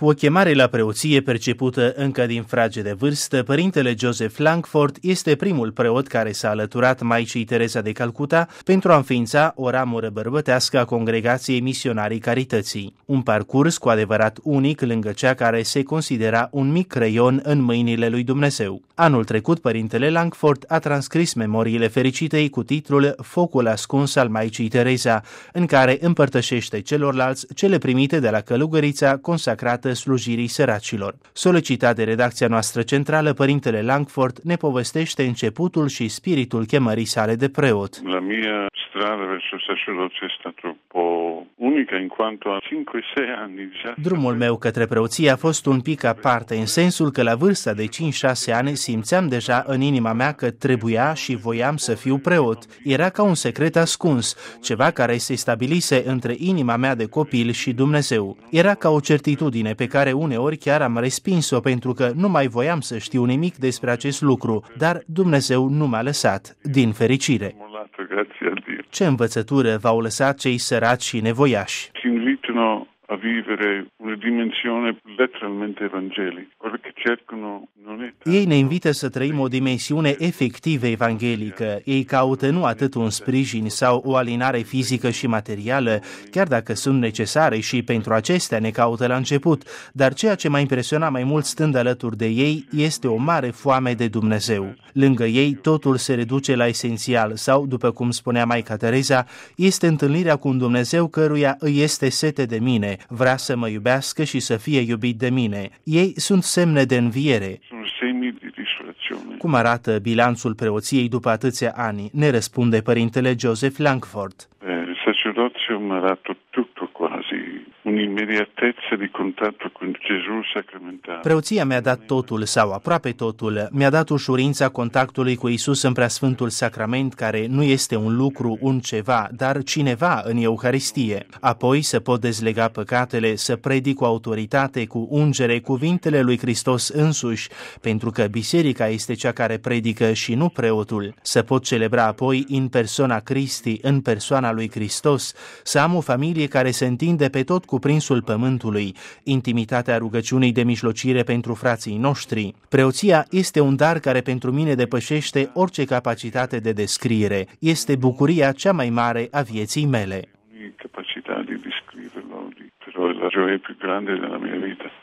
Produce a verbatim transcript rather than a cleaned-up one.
Cu o chemare la preoție percepută încă din frage de vârstă, părintele Joseph Langford este primul preot care s-a alăturat Maicii Tereza de Calcuta pentru a înființa o ramură bărbătească a Congregației Misionarii Carității. Un parcurs cu adevărat unic lângă cea care se considera un mic creion în mâinile lui Dumnezeu. Anul trecut, părintele Langford a transcris memoriile fericitei cu titlul Focul ascuns al Maicii Tereza, în care împărtășește celorlalți cele primite de la călugărița consacrată slujirii săracilor. Solicitat de redacția noastră centrală, părintele Langford ne povestește începutul și spiritul chemării sale de preot. La mia strada verso il sacerdozio è stata un po' unica in quanto a cinque sei anni già. Drumul meu către preoție a fost un pic aparte, în sensul că la vârsta de cinci șase ani simțeam deja în inima mea că trebuia și voiam să fiu preot. Era ca un secret ascuns, ceva care se stabilise între inima mea de copil și Dumnezeu. Era ca o certitudine pe care uneori chiar am respins-o pentru că nu mai voiam să știu nimic despre acest lucru, dar Dumnezeu nu m-a lăsat, din fericire. Ce învățătură v-au lăsat cei săraci și nevoiași? A vivere una dimensione letteralmente evangelica. Quello che cercano non è tanto. Ei ne invită să trăim o dimensiune efectiv evanghelică. Ei caută nu atât un sprijin sau o alinare fizică și materială, chiar dacă sunt necesare și pentru acestea ne caută la început, dar ceea ce m-a impresionat mai mult stând alături de ei este o mare foame de Dumnezeu. Lângă ei totul se reduce la esențial sau, după cum spunea Maica Tereza, este întâlnirea cu un Dumnezeu căruia îi este sete de mine, vrea să mă iubească și să fie iubit de mine. Ei sunt semne de înviere. Cum arată bilanțul preoției după atâția ani? Ne răspunde părintele Joseph Langford. Il sacerdozio mi ha dato tutto quasi, un'immediatezza di contatto con Gesù sacramentale. Preoția mi-a dat totul sau aproape totul. Mi-a dat ușurința contactului cu Iisus în Preasfântul Sacrament, care nu este un lucru, un ceva, dar cineva în Euharistie. Apoi să pot dezlega păcatele, să predic cu autoritate, cu ungere, cuvintele lui Hristos însuși, pentru că biserica este cea care predică și nu preotul. Să pot celebra apoi în persoana Christi, în persoana lui Hristos, să am o familie care se întinde pe tot cuprinsul pământului, intimitatea rugăciunii de mijlocire pentru frații noștri. Preoția este un dar care pentru mine depășește orice capacitate de descriere. Este bucuria cea mai mare a vieții mele. Capacità di descriverlo, però è la gioia più grande della mia vita.